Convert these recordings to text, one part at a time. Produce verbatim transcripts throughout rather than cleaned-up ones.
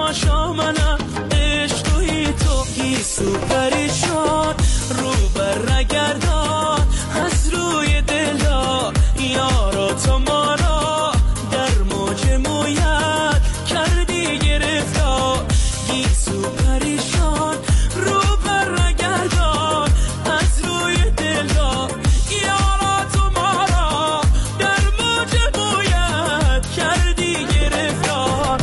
تماشا منم عشقی تو گیسو پریشان رو بر نگردان از روی دلا یارا تو ما را در موج مویت کردی گرفتار گیسو پریشان رو بر نگردان از روی دلا یارا تو ما را در موج مویت کردی گرفتار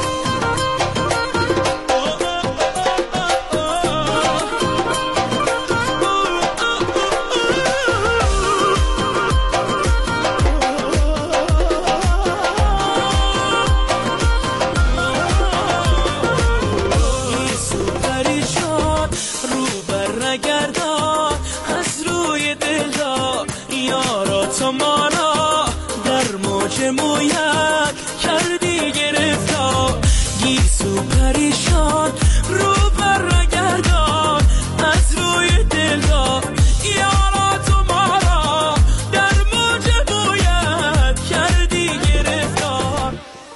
تو ما را در موج مویت کردی گرفتار گیسو پریشان رو بر نگردان از روی دلدار یارا تو ما را در موج مویت کردی گرفتار.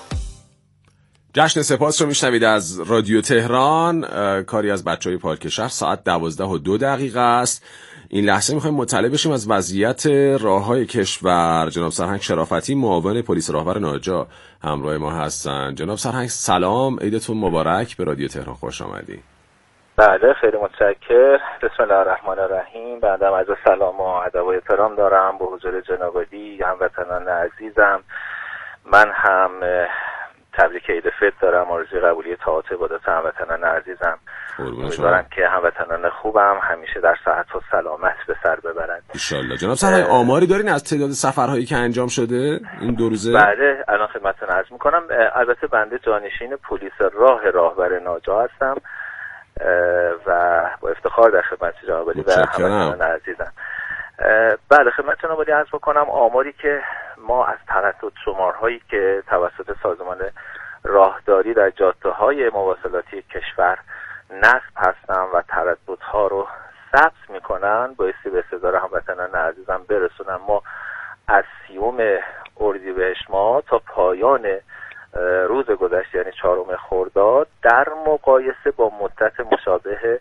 جشن سپاس رو میشنوید از رادیو تهران، کاری از بچهای پارک شهر. ساعت دوازده و دو دقیقه است. این لحظه میخوایم مطلع بشیم از وضعیت راههای کشور. جناب سرهنگ شرافتی معاون پلیس راهور ناجا همراه ما هستن. جناب سرهنگ سلام، عیدتون مبارک، به رادیو تهران خوش آمدید. بله خیلی متشکر. بسم الله الرحمن الرحیم. بعدم از سلام و ادب و احترام دارم به حضور جناب عالی هموطنان عزیزم. من هم تبریک عید فطر دارم، آرزوی قبولی طاعات عبادات هموطنان عزیزم. امیدوارم که هموطنان خوبم همیشه در صحت و سلامت به سر ببرند ان شاءالله. جناب سرهنگ آماری دارین از تعداد سفرهایی که انجام شده این دو روزه؟ بله الان خدمتتون عرض میکنم. البته بنده جانشین پلیس راه راهور ناجا هستم و با افتخار در خدمت جناب عالی و هموطنان عزیزم. بله خدمت جناب عالی عرض بکنم آماری که ما از تردد شمارهایی که توسط سازمان راهداری در جاده‌های مواصلاتی کشور نصب هستن و ترددها رو ثبت میکنن بایستی به استحضار هموطنان عزیزم برسونم. ما از سیوم اردیبهشت ماه تا پایان روز گذشته یعنی چهارم خرداد در مقایسه با مدت مشابه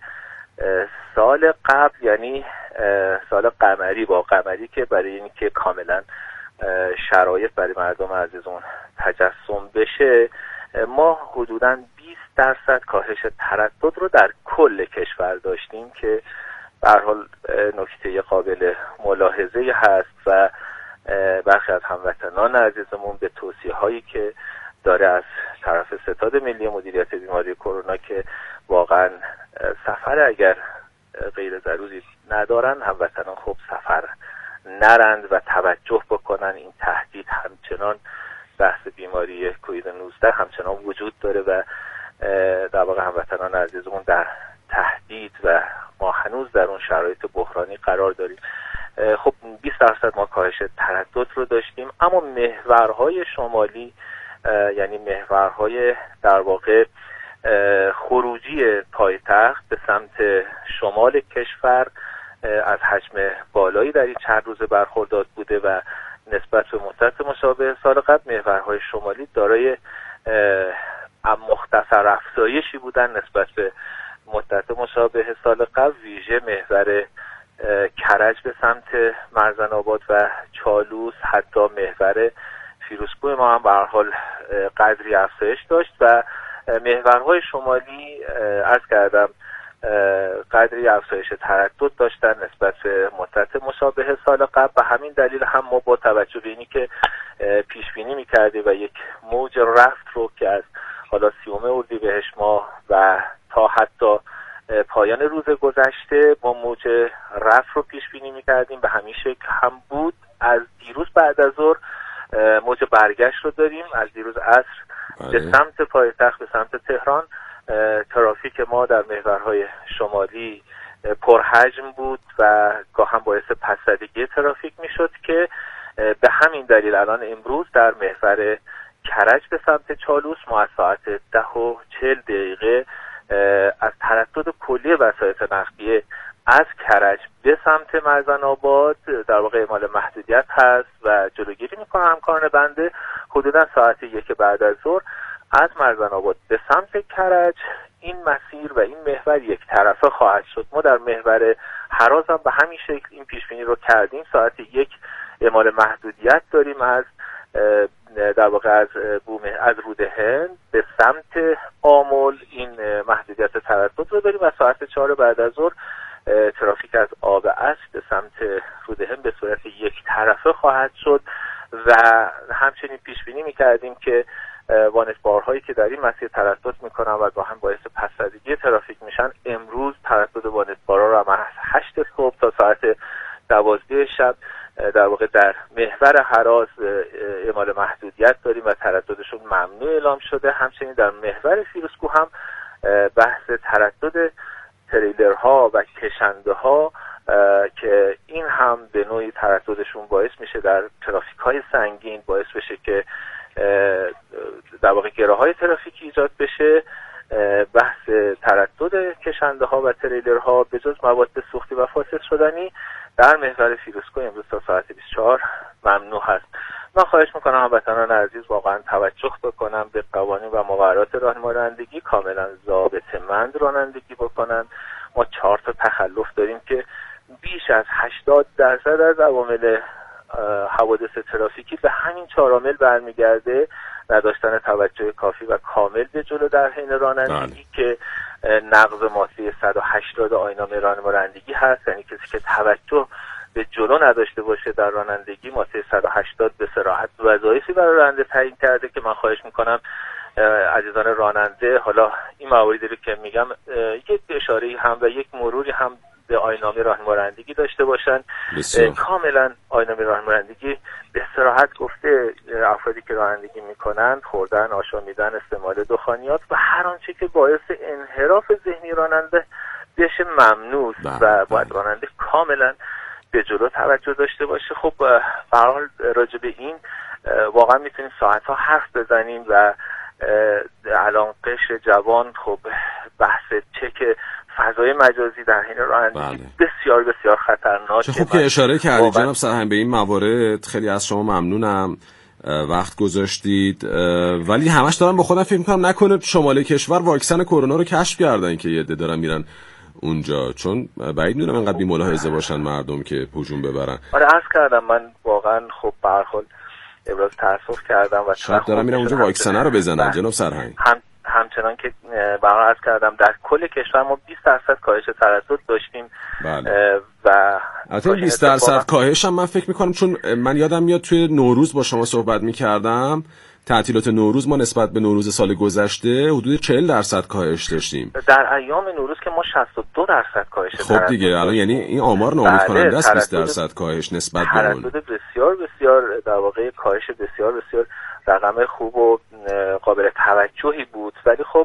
سال قبل یعنی سال قمری با قمری که برای اینکه کاملا شرایط برای مردم عزیزمون تجسم بشه ما حدوداً بیست درصد کاهش تردد رو در کل کشور داشتیم که به هر حال نکته قابل ملاحظه هست و برخی از هموطنان عزیزمون به توصیه هایی که داره از طرف ستاد ملی مدیریت بیماری کرونا که واقعا سفر اگر غیر ضروری ندارن هموطنان خوب سفر نرند و توجه بکنن. این تهدید همچنان بحث بیماری کووید نوزده همچنان وجود داره و در واقع هموطنان عزیزمون در تهدید و ما هنوز در اون شرایط بحرانی قرار داریم. خب بیست درصد ما کاهش تردد رو داشتیم، اما محورهای شمالی یعنی محورهای در واقع خروجی پایتخت به سمت شمال کشور از حجم بالایی در این چند روز برخوردار بوده و نسبت به مدت مشابه سال قبل محورهای شمالی دارای مختصر افزایشی بودن نسبت به مدت مشابه سال قبل. ویژه محور کرج به سمت مرزن آباد و چالوس حتی محور فیروزکوه ما هم به هر حال قدری افزایش داشت و محورهای شمالی عرض کردم قدری افزایش تردد داشتن نسبت به مدت مشابه سال قبل و همین دلیل هم ما با توجه به اینی که پیش بینی می‌کردیم و یک موج رفت رو که از حالا سیوم اردیبهشت ماه و تا حتی پایان روز گذشته با موج رفت رو پیش بینی می‌کردیم به همین شکل هم بود. از دیروز بعد از ظهر موج برگشت رو داریم. از دیروز عصر به سمت پایتخت به سمت تهران ترافیک ما در محورهای شمالی پرحجم بود و گاهم باعث پس‌زدگی ترافیک میشد که به همین دلیل الان امروز در محور کرج به سمت چالوس ما از ساعت ده و چهل دقیقه از تردد کلی وسایط نقلیه از کرج به سمت مرزن آباد در واقع اعمال محدودیت هست و جلوگیری میکنه همکاران بنده حدودا ساعت یک بعد از ظهر از مرزن آباد به سمت کرج این مسیر و این محور یک طرفه خواهد شد. ما در محور هراز هم به همین شکل این پیش بینی رو کردیم. ساعت یک اعمال محدودیت داریم از در واقع از بوم از رودهن به سمت آمل این محدودیت تردد رو داریم و ساعت چهار بعد از ظهر ترافیک از آب اسب به سمت رودهن به صورت یک طرفه خواهد شد و همچنین پیش بینی می‌کردیم که وانتبارهایی که در این مسیر تردد میکنن و گاهن باعث پس‌زدگی ترافیک میشن امروز تردد وانتبارها رو از هشت صبح تا ساعت دوازده شب در واقع در محور هراز اعمال محدودیت داریم و ترددشون ممنوع اعلام شده. همچنین در محور فیروزکوه هم بحث تردد تریلرها و کشنده ها که این هم به نوعی ترددشون باعث میشه در ترافیک های سنگین باعث بشه که در واقع گره های ترافیکی ایجاد بشه. بحث تردد کشنده ها و تریلرها به جز مواد سوختی و فاسد شدنی در محور فیروزکوه امروز تا ساعت بیست و چهار ممنوع هست. من خواهش میکنم هموطنان عزیز واقعا توجه بکنم به قوانین و مقررات راهنمایی رانندگی، کاملا ضابطه‌مند رانندگی بکنن. ما چهار تا تخلف داریم که بیش از هشتاد درصد از عوامل حوادث ترافیکی به همین چهار عامل برمیگرده: نداشتن توجه کافی و کامل به جلو در حین رانندگی که نقض ماده صد و هشتاد آیین‌نامه راهنمایی رانندگی هست، یعنی کسی که توجه به جلو نداشته باشه در رانندگی. ماده صد و هشتاد به صراحت وظایفی برای راننده تعیین کرده که من خواهش میکنم عزیزان راننده حالا این مواردی رو که میگم یک اشاره‌ای هم و یک مروری هم به آیین‌نامه راهنمایی رانندگی داشته باشن. کاملا آیین‌نامه راهنمایی رانندگی به صراحت گفته افرادی که رانندگی میکنن خوردن، آشامیدن، استعمال دخانیات و هر آنچه که باعث انحراف ذهنی راننده بشه ممنوع و باید راننده کاملا به جلو توجه داشته باشه. خب به هر حال راجع به این واقعا میتونیم ساعت‌ها حرف بزنیم و الان قشر جوان خب بحث چک فضای مجازی در حین رانندگی بسیار بسیار خطرناکه. چه خوب که اشاره کردید جناب سرهنگ به این موارد. خیلی از شما ممنونم وقت گذاشتید، ولی همش دارم با خودم فکر می‌کنم نکنه شمال کشور واکسن کرونا رو کشف کردن که یه عده دارن میرن اونجا، چون بعید میدونم انقدر بی‌ملاحظه باشن مردم که هجوم ببرن. آره عرض کردم من واقعا خب به هر حال ابراز تأسف کردم و شاید دارم میرم اونجا واکسن رو بزنن جناب سرهنگ. هم همچنان که برای عرض کردم در کل کشور ما بیست درصد کاهش تردد داشتیم. بله. و البته بیست درصد کاهش هم من فکر میکنم، چون من یادم میاد توی نوروز با شما صحبت میکردم، تعطیلات نوروز ما نسبت به نوروز سال گذشته حدود چهل درصد کاهش داشتیم. در ایام نوروز که ما شصت و دو درصد کاهش خب تردد دیگه الان یعنی این آمار ناامید کننده است. بیست درصد کاهش نسبت به اون تردد بسیار بسیار در واقع کاهش بسیار بسیار رقم خوب و قابل توجهی بود. ولی خب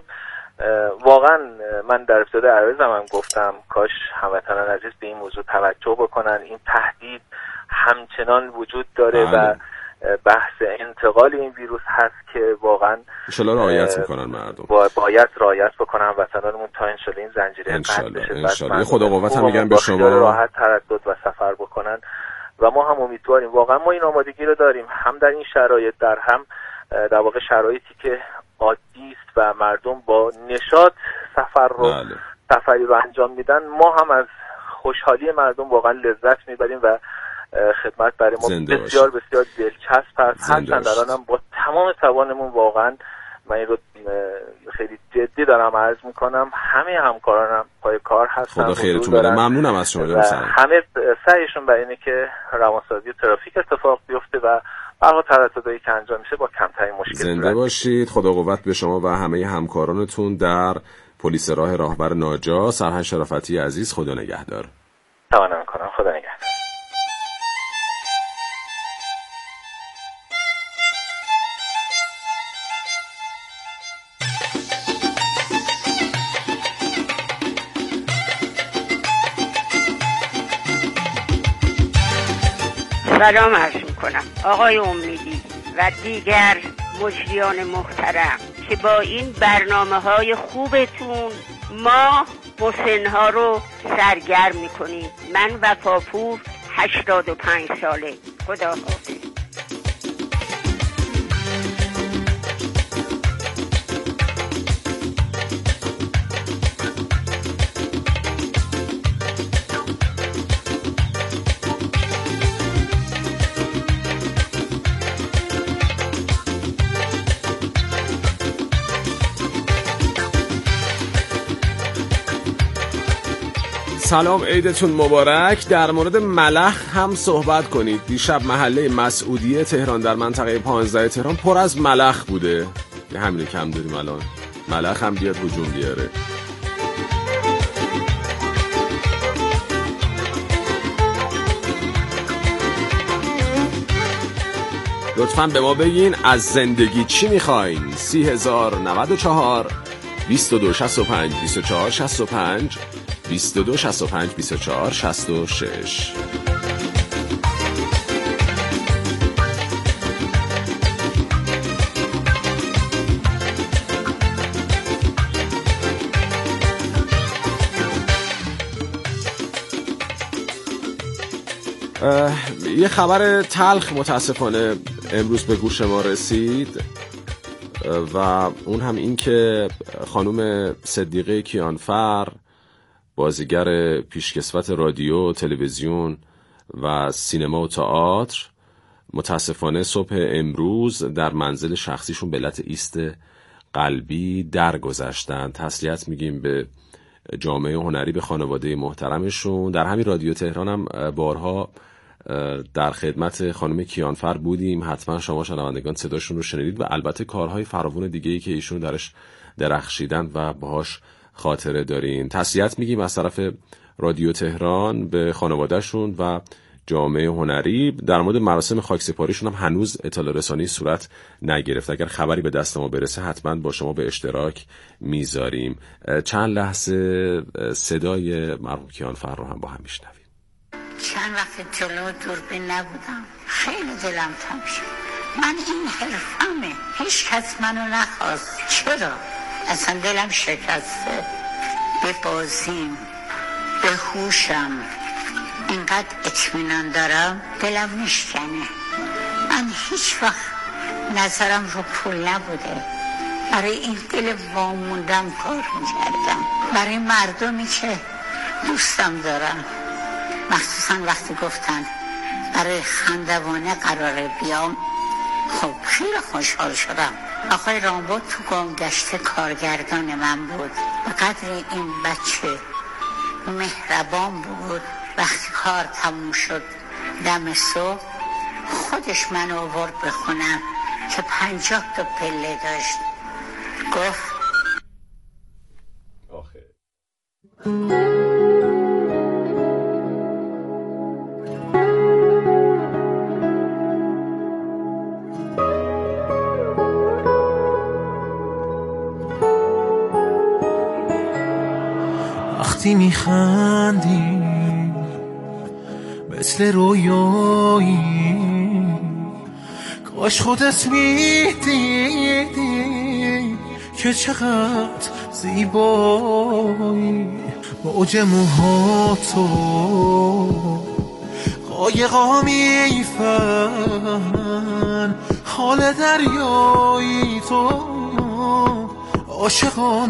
واقعا من در ابتدای عرضم هم گفتم کاش هموطنان عزیز به این موضوع توجه بکنن. این تهدید همچنان وجود داره بله. و بحث انتقال این ویروس هست که واقعا ان شاء الله رعایت میکنن مردم. با باید رعایت بکنن وطنانمون تا ان شاء الله این زنجیره قطع بشه. ان شاء الله خدا قوت هم میگم به شما راحت تردد و سفر بکنن و ما هم امیدواریم. واقعا ما این آمادگی رو داریم، هم در این شرایط در هم در واقع شرایطی که عادی است و مردم با نشاط سفر رو بله. سفری رو انجام میدن. ما هم از خوشحالی مردم واقعا لذت میبریم و خدمت برای ما بسیار بسیار دلچسب است. هرچند الانم با تمام توانمون واقعا من این رو خیلی جدی دارم عرض میکنم همه همکارانم پای کار هستن. خدا خیرتون بده. ممنونم از شما. همه سعیشون برای اینه که روانسازی ترافیک اتفاق بیفته و برای ترددایی که انجام میشه با کمترین مشکل. زنده باشید. خدا قوت به شما و همه همکارانتون در پلیس راه راهبر ناجا. سرهنگ شرافتی عزیز خدا نگهدار. تمام میکنم. خدا نگهدار. سلام عرض میکنم آقای امیدی و دیگر مجریان محترم که با این برنامه های خوبتون ما مسنها رو سرگرم میکنیم. من وفاپور هشتاد و پنج ساله. خدا حافظ. سلام، عیدتون مبارک. در مورد ملخ هم صحبت کنید. دیشب محله مسعودیه تهران در منطقه پانزده تهران پر از ملخ بوده. همینو کم داریم الان، ملخ هم بیاد هجوم بیاره. لطفاً به ما بگین از زندگی چی میخواین؟ سی هزار نود و چهار بیست و دو شصت و پنج بیست و چهار شصت و پنج بیست و دو شصت و پنج بیست و چهار شصت و شش. یه خبر تلخ متاسفانه امروز به گوش ما رسید و اون هم این که خانم صدیقه کیانفر، بازیگر پیشکسوت رادیو، تلویزیون و سینما و تئاتر، متاسفانه صبح امروز در منزل شخصیشون به علت ایست قلبی درگذشتن. تسلیت میگیم به جامعه هنری، به خانواده محترمشون. در همین رادیو تهران هم بارها در خدمت خانم کیانفر بودیم، حتما شما شنوندگان صداشون رو شنیدید و البته کارهای فراوون دیگه‌ای که ایشون درش درخشیدن و باهاش خاطره دارین. تسلیت میگیم از طرف رادیو تهران به خانوادهشون و جامعه هنری. در مورد مراسم خاکسپاریشون هم هنوز اطلاع رسانی صورت نگرفت. اگر خبری به دست ما برسه حتما با شما به اشتراک میذاریم. چند لحظه صدای مرحوم کیانفر رو هم با هم میشنویم. چند وقت جلو دوربین نبودم، خیلی دلم تنگ شد. من این حرفمه، هیچ کس منو نخواست. چرا؟ اصلا دلم شکسته. به بازیم، به هوشم اینقدر اطمینان دارم دلم میشکنه. من هیچ وقت نظرم رو پول نبوده. برای این دل واموندم کار میکردم، برای مردمی که دوستم دارم. مخصوصا وقتی گفتن برای خندوانه قراره بیام، خب خیلی خوشحال شدم. آقای رامبو تو گمگشته کارگردان من بود. به قدر این بچه مهربان بود. وقتی کار تموم شد دم صبح خودش من آورد بخونم که پنجاه تا پله داشت. گفت آخه وقتی میخندی مثل رویایی، کاش خودت میدیدی که چقدر زیبایی. موج موهاتو قایقا میفهمن، حال دریایی تو عاشقا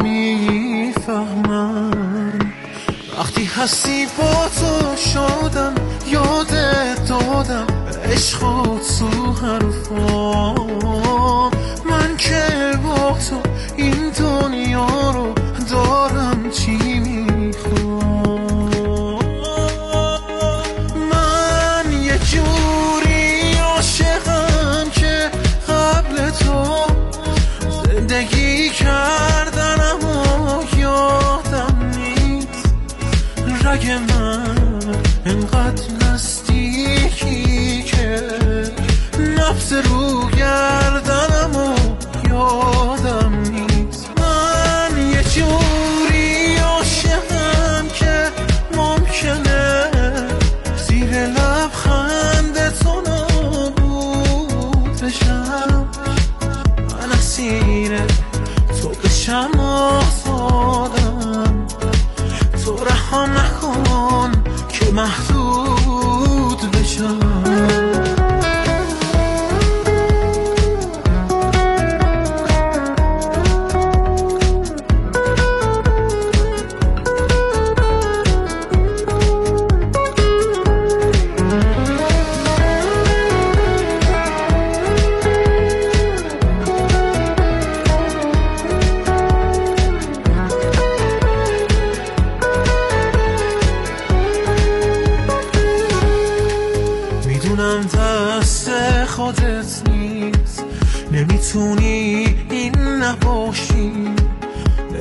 میفهمن. وقتی هستی با تو شدم، یادت دادم عشقات تو حرفام. من که با تو این دنیا رو دارم چی میخوام. من یه جوری عاشقم که قبل تو زندگی کردن اما یادم نیست. رگ من انقدر نزدیکی که نفس رو گردنم و یادم نیست. من یه جوری عاشقم که ممکنه زیر لبخند تو نابود بشم. من اسیر تو بشم آزادم، تو رها نکن که محدود بشم.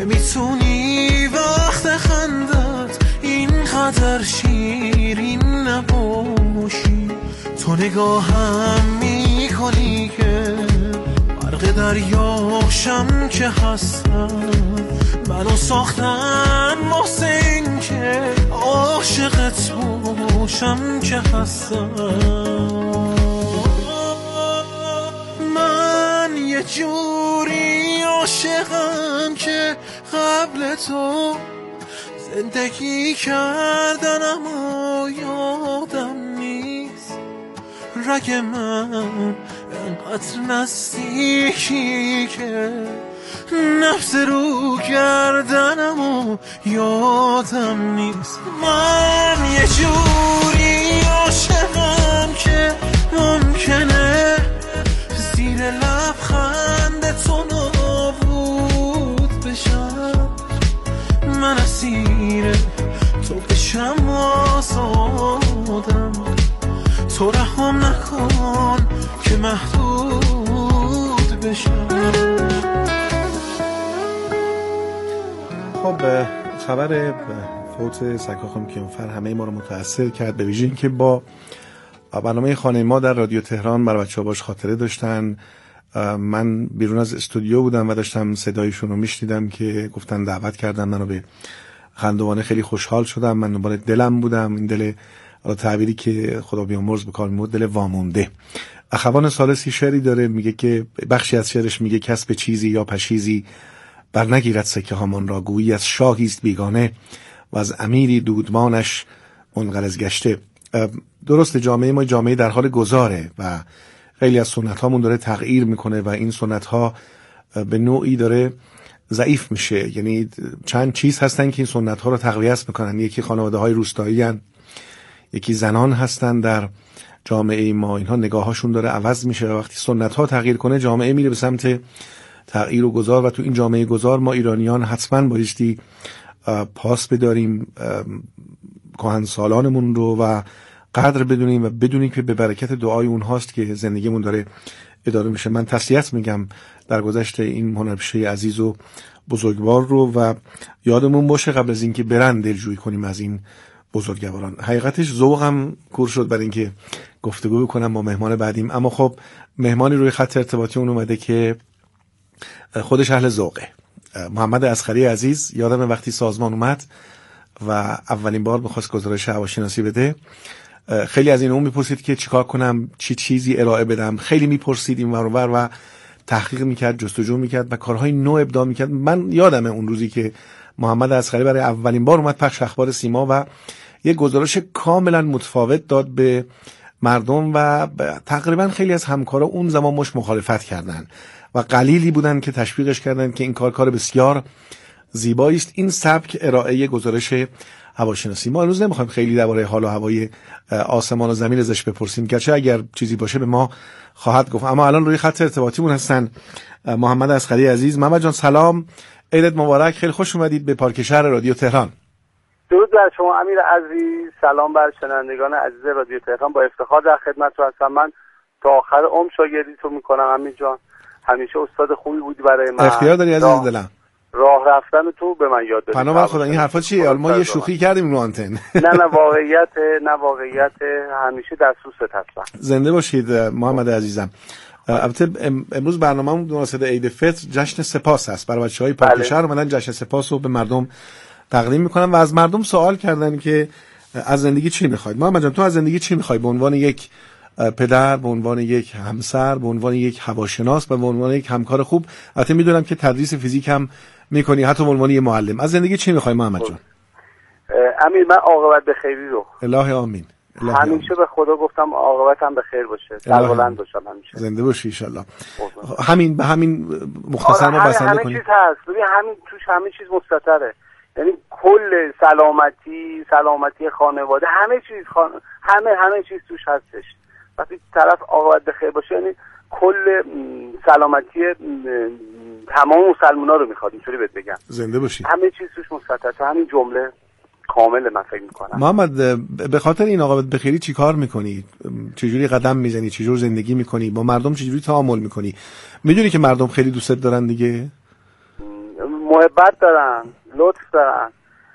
نمیتونی وقت خندت اینقدر شیرین نباشی. تو نگاهم میکنی که غرق دریاشم که هستم، منو ساختن واسه این که عاشقت باشم که هستم. من یه جوری عاشقم که قبل تو زندگی کردن اما یادم نیست. رگ من انقدر نزدیکی که نفس رو کردنم و یادم نیست. من یه جوری عاشقم که ممکنه زیر لبخند تو نابود بشم. من اسیر تو بشم آزادم، تو رحم نکن که محدود بشم. خب خبر فوت سکا خانم کیانفر همه ما رو متأثر کرد، به ویژه اینکه با برنامه خانه ما در رادیو تهران برای بچه‌ها باش خاطره داشتن. من بیرون از استودیو بودم و داشتم صدایشون رو میشنیدم که گفتن دعوت کردن منو به خندوانه. خیلی خوشحال شدم. من دنبال دلم بودم، این دل تعبیری که خدا بیامرز به کار می‌برد، دل وامونده. اخوان ثالثی شعری داره میگه که بخشی از شعرش میگه کسب چیزی یا پشیزی بر نگیرد سکه هامان را، گویی از شاهی است بیگانه و از امیری دودمانش منقرض گشته. درست جامعه ما جامعه در حال گذاره و خیلی از سنت هامون داره تغییر میکنه و این سنت ها به نوعی داره ضعیف میشه. یعنی چند چیز هستن که این سنت ها رو تقویت میکنن. یکی خانواده های روستایی هن، یکی زنان هستن در جامعه ما. اینها نگاهاشون داره عوض میشه و وقتی سنت ها تغییر کنه جامعه میره به سمت تغییر و گذار و تو این جامعه گذار ما ایرانیان حتما بایستی پاس بداریم کهنسالانمون رو و قدر بدونیم و بدونیم که به برکت دعای اونهاست که زندگیمون داره اداره میشه. من تسلیت میگم در گذشت این هنرپیشه عزیز و بزرگوار رو و یادمون باشه قبل از اینکه برن دلجویی کنیم از این بزرگواران. حقیقتش ذوقم کور شد برای اینکه گفتگو بکنم با مهمان بعدیم، اما خب مهمانی روی خط ارتباطی اون اومده که خودش اهل ذوقه. محمد اصغری عزیز، یادم وقتی سازمان اومد و اولین بار می‌خواست گزارش هواشناسی بده، خیلی از این اون میپرسید که چیکار کنم، چی چیزی ارائه بدم. خیلی میپرسید این ور و بر و تحقیق میکرد، جستجو میکرد و کارهای نو ابداع میکرد. من یادمه اون روزی که محمد اصغری برای اولین بار اومد پخش اخبار سیما و یه گزارش کاملا متفاوت داد به مردم و تقریبا خیلی از همکارا اون زمان مش مخالفت کردن و قلیلی بودن که تشویقش کردن که این کار کار بسیار زیبایی است. این سبک ارائه گزارش هواشناسی. ما امروز نمیخوایم خیلی درباره حال و هوای آسمان و زمین ازش بپرسیم، گرچه اگر چیزی باشه به ما خواهد گفت. اما الان روی خط ارتباطیمون هستن محمد اصغری عزیز. محمد جان سلام، عیدت مبارک، خیلی خوش اومدید به پارک شهر رادیو تهران. درود بر شما امیر عزیز، سلام بر شنوندگان عزیز رادیو تهران. با افتخار در خدمت هستم. من تا آخر عمر شاگردی تو میکنم امیر جان، همیشه استاد خوبی بودی برای من. اختیار داری عزیز دلم. راه رفتن تو به من یاد دادی. پناه بر خدا، این حرفا چیه؟ ما یه شوخی کردیم رو آنتن. نه نه واقعیت، نه واقعیت، همیشه در سوست هستم. زنده باشید محمد عزیزم. البته امروز برنامه‌مون مناسبت عید فطر جشن سپاس است. برای بچه‌های پارک شهر اومدن جشن سپاس رو به مردم تقدیم میکنن و از مردم سوال کردن که از زندگی چی میخواید. محمد جان تو از زندگی چی میخوای به عنوان یک پدر، به عنوان یک همسر، به عنوان یک هواشناس و به عنوان یک همکار خوب؟ البته میدونم که تدریس فیزیک هم میکنی، حتی به عنوان یک معلم. از زندگی چی میخوای محمد جان؟ امیر من عاقبت به خیری رو. الهی آمین. الهی همیشه آمین. به خدا گفتم عاقبتم به خیر باشه. سربلند باشم همیشه. زنده باشی ان شاء الله. همین به همین مختصر ما بسنده همه کنید. چیز هست. ببین همین توش همه چیز مستتره. یعنی کل سلامتی، سلامتی خانواده، همه چیز خان... همه همه چیز توش هستش. وقتی طرف عاقبت به خیر باشه یعنی کل سلامتی تمام مسلمان‌ها رو میخواد، اینطوری بهت بگم. زنده باشی. همه چیز توش مستتره. همین جمله کامل من فکر میکنم. محمد به خاطر این عاقبت به خیری چی کار میکنی؟ چجوری قدم میزنی؟ چجور زندگی میکنی؟ با مردم چجوری تعامل میکنی؟ میدونی که مردم خیلی دوست دارن دیگه؟ محبت دارن، لطف دارن.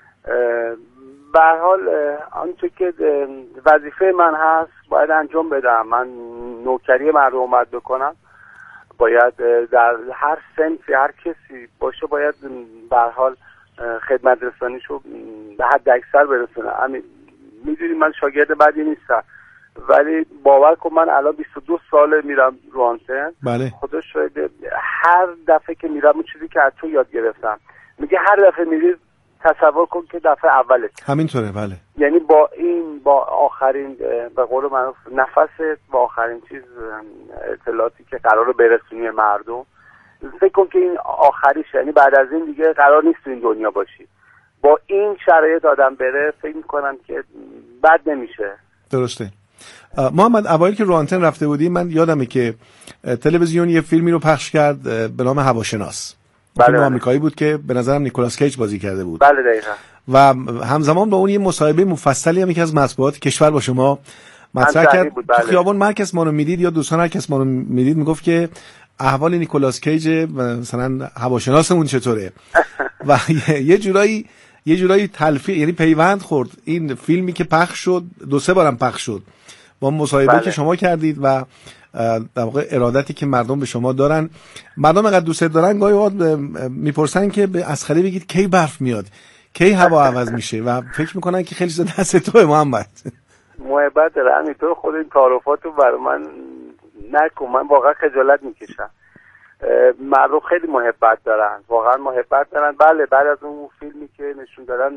به هر حال آنچه که وظیفه من هست باید انجام بدم. من نوکری مردم اومد بکنم، باید در هر سنفی هر کسی باشه باید به هر حال خدمت رسانیشو به حد اکثر برسونه. همین میدونی من شاگرد بدی نیستم، ولی باور کن من الان بیست و دو ساله میرم رو آنتن. بله. خدا شاید هر دفعه که میرم اون چیزی که از تو یاد گرفتم. میگه هر دفعه میری تصور کن که دفعه اولت. همینطوره. بله. یعنی با این با آخرین به قول معروف نفست با آخرین چیز اطلاعاتی که قراره برسونی مردم، فکر کن که این آخریش، یعنی بعد از این دیگه قرار نیست تو این دنیا باشی. با این شرایط آدم بره فکر میکنم که بد نمیشه. درسته. محمد، اوایل که رو آنتن رفته بودی من یادمه که تلویزیون یه فیلمی رو پخش کرد به نام هواشناس. بله فیلم بله. آمریکایی بود که به نظرم نیکولاس کیج بازی کرده بود. بله دقیقاً. و همزمان با اون یه مصاحبه مفصلی هم یکی از مطبوعات کشور با شما مطرح کرد. بله. تو خیابان هر کس ما رو میدید یا دوستان هر کس ما رو میدید میگفت که احوال نیکولاس کیج مثلا هواشناسمون چطوره. و یه جورایی یه جورایی تلفیق، یعنی پیوند خورد این فیلمی که پخش شد، دو سه بارم پخش شد با مصاحبه بله. که شما کردید و در واقع ارادتی که مردم به شما دارن. مردم انقدر دوست دارن گاهی اوقات میپرسن که به اسخری بگید کی برف میاد، کی هوا عوض میشه و فکر میکنن که خیلی زیاد دست توئه محمد. محبت داره همینطور. خود این تعارفاتو برای من نکن، من واقعا خجالت میکشم. مردم خیلی محبت دارن، واقعا محبت دارن. بله بعد از اون فیلمی که نشون دادن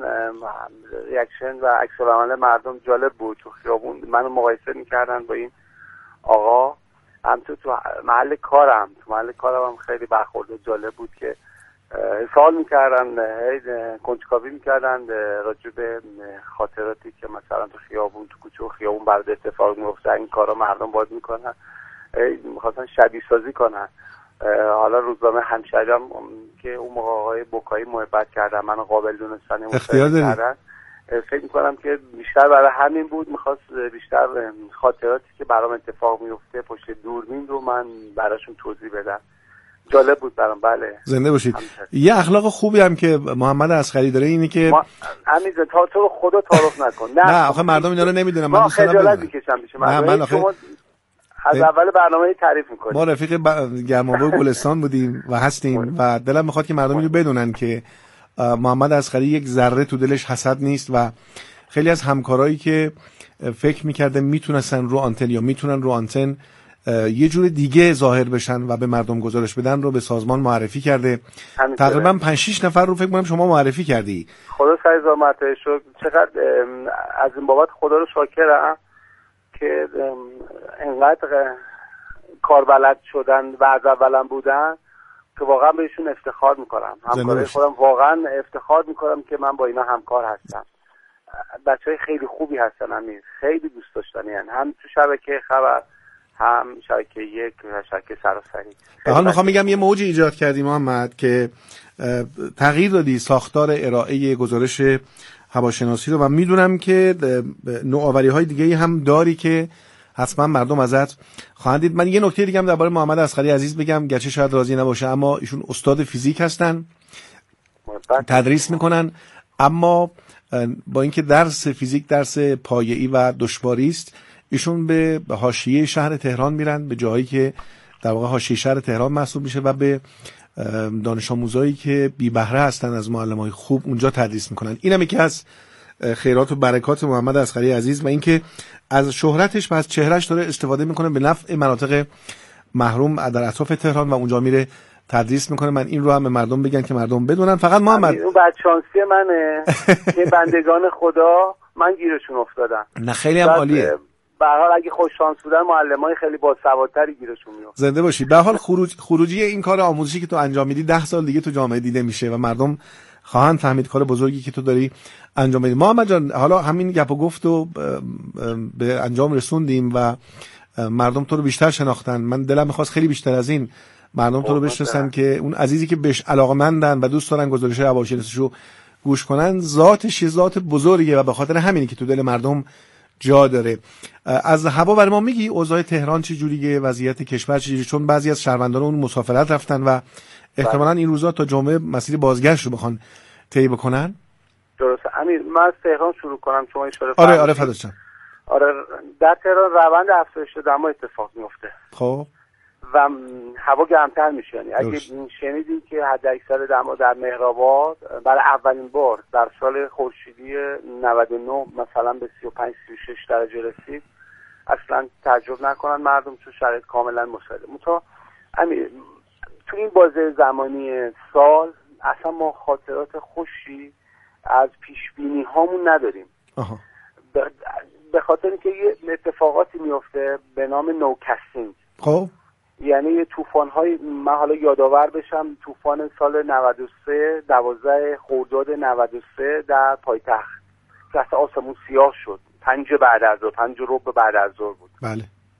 ریاکشن و عکس العمل مردم جالب بود. تو خیابون منو مقایسه میکردن با این آقا. هم تو تو محل کارم تو محل کارم هم خیلی برخورد جالب بود که سوال میکردن، کنجکاوی میکردن راجع به خاطراتی که مثلا تو خیابون تو کوچه و خیابون برای اتفاق میفته، این کارا مردم باید میکنن، میخواستن شبیه سازی کنن. حالا روزنامه همشهرم که اون موقع آقای بوکایی محبت کردن، منو قابل دونستن اختیار دارید. فکر میکنم که بیشتر برای همین بود، میخواست بیشتر خاطراتی که برام اتفاق میفته پشت دوربین رو من براشون توضیح بدم. جالب بود برام. بله زنده باشید. یه اخلاق خوبی هم که محمد اصغری داره اینه که ما... همین تا تو رو خدا تعارف نکن. نه نه آخه مردم اینا رو نمیدونن. من خجالت میکشم میشه. من آخه شما از اول برنامه تعریف میکنیم. ما رفیق ب... گرمابه گلستان بودیم و هستیم و دلم میخواد که مردم اینو بدونن که محمد اصغری یک ذره تو دلش حسد نیست و خیلی از همکارایی که فکر میکرده میتونستن رو آنتن یا میتونن رو آنتن یه جور دیگه ظاهر بشن و به مردم گزارش بدن رو به سازمان معرفی کرده. تقریبا پنج شش نفر رو فکر کنم شما معرفی کردی. خدا سر زحمتش شد. چقدر از این بابت خدا رو شاکرم که انقدر کاربلد شدن و از اولم بودن که واقعا بهشون افتخار میکنم. همکارای خودم واقعا افتخار میکنم که من با اینا همکار هستم. بچهای خیلی خوبی هستن، همین خیلی دوست داشتنی هستن، هم تو شبکه خبر هم شبکه یک و شبکه سراسری. به حال میخوام میگم یه موج ایجاد کردی محمد که تغییر دادی ساختار ارائه گزارش هواشناسی رو و میدونم که نوآوری های دیگه هم داری که حتما مردم ازت خواهند دید. من یه نکته دیگه هم درباره محمد اصغری عزیز بگم، گرچه شاید راضی نباشه، اما ایشون استاد فیزیک هستن، تدریس میکنن، اما با اینکه درس فیزیک درس پایه‌ای و دشواری است، ایشون به حاشیه شهر تهران میرن، به جایی که در واقع حاشیه شهر تهران محسوب میشه و به دانش آموزایی که بی بهره هستن از معلمای خوب اونجا تدریس میکنن. اینم یکی از خیرات و برکات محمد اصغری عزیز و اینکه از شهرتش و از چهرهش داره استفاده میکنه به نفع مناطق محروم در اطراف تهران و اونجا میره تدریس میکنه. من این رو هم به مردم بگن که مردم بدونن. فقط محمد اون بدشانسی منه که بندگان خدا من گیرشون افتادم. نه خیلی هم عالیه. به هر حال اگه خوش شانس بودن معلمای خیلی باسوادتری گیرشون میاد. زنده باشی. به هر حال خروج خروجی این کار آموزشی که تو انجام میدی ده سال دیگه تو جامعه دیده میشه و مردم خواهند فهمید کار بزرگی که تو داری انجام میدی. محمد جان حالا همین گپ و گفت و به انجام رسوندیم و مردم تو رو بیشتر شناختن. من دلم میخواست خیلی بیشتر از این مردم تو رو بشناسن که اون عزیزی که بهش علاقه‌مندن و دوست دارن گزارش هواشناسیشو گوش کنن ذاتش یه ذات بزرگه و به خاطر همینی که تو دل مردم جا داره. از هوا برای ما میگی اوضاع تهران چه جوریه، وضعیت کشور چه جوریه؟ چون بعضی از شهروندان اون مسافرت رفتن و احتمالاً این روزا تا جمعه مسیر بازگشت رو بخوان طی بکنن. درسته امیر، من از تهران شروع کنم شما اشاره آره آره فدات شم. آره در تهران روند افزایش دما اتفاق میفته. خب و هوا گرمتر میشه. یعنی اگه شنیدین که حد اکثر دما در مهرآباد برای اولین بار در سال خورشیدی نود و نه مثلا به سی و پنج سی و شش درجه رسید، اصلا تعجب نکنن مردم، تو شرایط کاملا مساعده. متا امیر تو این بازه زمانی سال اصلا ما خاطرات خوشی از پیش بینی هامون نداریم. آها. به خاطر اینکه یه اتفاقاتی میفته به نام نوکستینگ. خب یعنی یه طوفان‌های، من حالا یادآور بشم، طوفان سال نود و سه دوازده خرداد نود و سه در پایتخت که اصلا آسمون سیاه شد، پنج بعد از ظهر، پنج ربع بعد از ظهر بود. بله.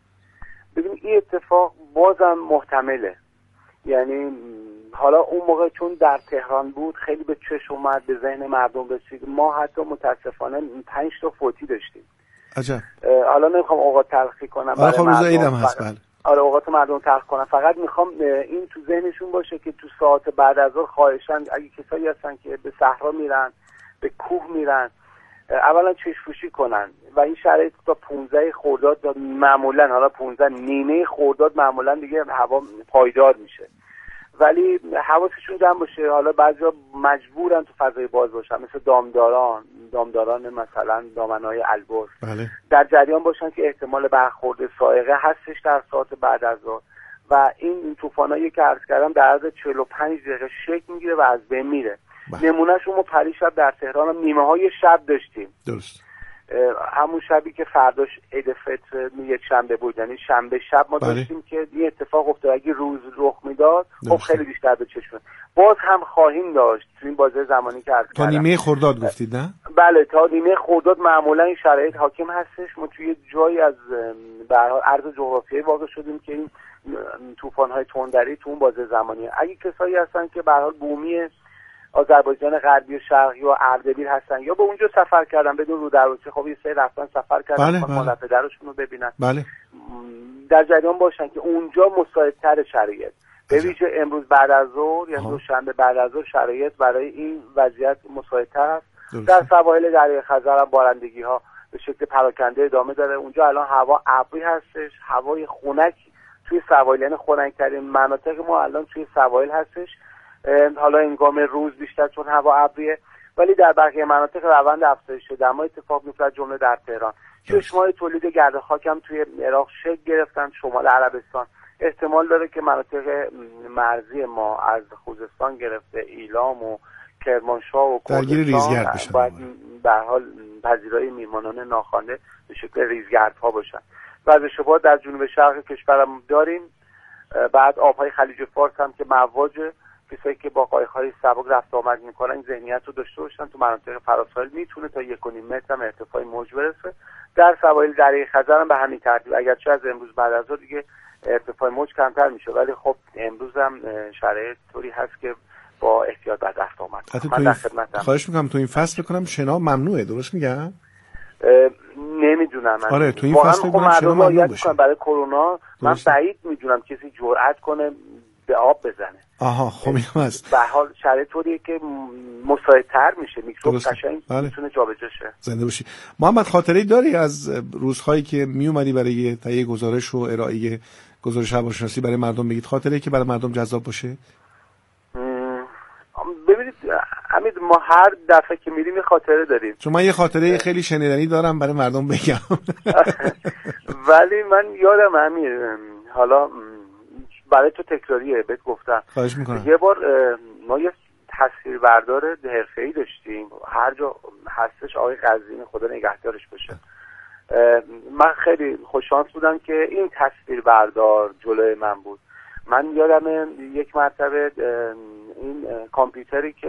ببین این اتفاق بازم محتمله. یعنی حالا اون موقع چون در تهران بود خیلی به چشم اومد، به ذهن مردم رسید. ما حتی متاسفانه پنج تا فوتی داشتیم. عجب. حالا نمیخوام اوقات تلخی کنم. آره خب روز عیدم هست. بله. آره اوقات مردم تلخ کنم. فقط میخوام این تو ذهنشون باشه که تو ساعت بعد از ظهر خواهشاً اگه کسایی هستن که به صحرا میرن، به کوه میرن، اولا چشم‌پوشی کنن و این شرایط تا پانزده خرداد معمولا، حالا پانزده نیمه خرداد معمولا دیگه هوا پایدار میشه، ولی حواسشون جمع باشه. حالا بعضیا مجبورن تو فضای باز باشن، مثل دامداران دامداران مثلا دامنهای البرز. بله. در جریان باشن که احتمال برخورد صاعقه هستش در ساعت بعد از ظهر و این طوفانایی که عرض کردم در عرض چهل و پنج دقیقه شکل میگیره و از بین میره. نمونهش ما پریشب در تهران نیمه های شب داشتیم. درست. همون شبی که فرداش عید فطر یک شنبه بود، یعنی شنبه شب ما بله. داشتیم که این اتفاق افتاد. اگه روز رخ میداد خب خیلی بیشتر به چشم. باز هم خواهیم داشت تو این بازه زمانی که عرض تا نیمه خرداد گفتید نه؟ بله تا نیمه خرداد معمولا این شرایط حاکم هستش. ما توی جایی از به هر حال عرض جغرافیایی واقع شدیم که این طوفان‌های تندری تو اون بازه زمانی. اگه کسایی هستن که به هر حال بومی آذربایجان غربی و شرقی و اردبیل هستن یا به اونجا سفر کردن بدون رو دروسی، خب این سری رفتن سفر کردن بله بله. مادر پدرشون رو ببینن. بله. در جریان باشن که اونجا مساعدتر شرایط، به ویژه امروز بعد از ظهر یعنی دوشنبه بعد از ظهر شرایط برای این وضعیت مساعدتر است. در سواحل دریای خزر هم بارندگی ها به شکل پراکنده ادامه داره. اونجا الان هوا ابری هستش، هوای خنک توی سواحل، یعنی خنک‌ترین مناطق ما الان توی سواحل هستش. حالا هنگام روز بیشتر چون هوا ابریه، ولی در بقیه مناطق روند افزایش دما اتفاق میفته، جمله در تهران. چشمه‌های تولید گرد خاک هم توی عراق شکل گرفتن، شمال عربستان. احتمال داره که مناطق مرزی ما از خوزستان گرفته ایلام و کرمانشاه و کردستان باید به هر حال پذیرای میهمانان ناخوانده به شکل ریزگردها باشن. وضع شباهت در جنوب شرق کشورم داریم. بعد آبهای خلیج فارس هم که مواجه، کسایی که با قایق‌های سبک رفت آمد میکنن ذهنیت رو داشته باشن تو مناطق فراساحل میتونه تا یک و نیم متر هم ارتفاع موج برسه. در سواحل دریای خزر هم به همین ترتیب، اگرچه از امروز بعد از ظهر دیگه ارتفاع موج کمتر میشه، ولی خب امروز هم شرایط طوری هست که با احتیاط باید رفت آمد. من در خدمتم. خواهش میکنم تو این فصل بکنم شنا ممنوعه، درست میگم؟ نمیدونم. آره تو این فصل بکنم شنا ممنوع باشه. برای کرونا من بعید میدونم کسی جرأت کنه به آب بزنه. آها خب این هست. به حال شرایط طوریه که مساعدتر میشه، میکروب قشنگ میتونه جابجا شه. زنده باشی. محمد خاطره‌ای داری از روزهایی که می اومدی برای تهیه گزارش و ارائه گزارش هواشناسی برای مردم بگید، خاطره‌ای که برای مردم جذاب باشه؟ ببینید حمید، ما هر دفعه که میریم یه خاطره داریم. چون من یه خاطره خیلی شنیدنی دارم برای مردم بگم. ولی من یادم امیر، حالا برای تو تکراریه بهت گفتم. خواهش میکنم. یه بار ما یه تصویربردار حرفه‌ای داشتیم، هر جا هستش آقای قزوینی خدا نگهدارش باشه. من خیلی خوششانس بودم که این تصویربردار جلوی من بود. من یادم یک مرتبه این کامپیوتری که